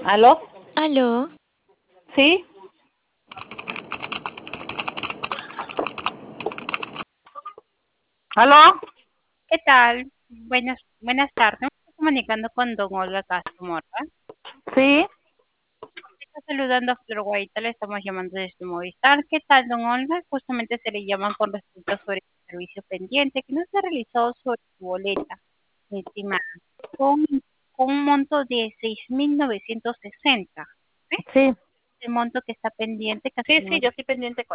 ¿Aló? Aló, ¿Sí? ¿Aló? ¿Qué tal? Buenas tardes. Me estoy comunicando con don Olga Castro Morra. ¿Sí? Está saludando a Flor Guaita, le estamos llamando desde Movistar. ¿Qué tal, don Olga? Justamente se le llaman con respecto sobre el servicio pendiente que no se ha realizado sobre su boleta, mi estimada, con, con un monto de 6.960. ¿Eh? Sí. El monto que está pendiente, casi Sí, yo estoy pendiente con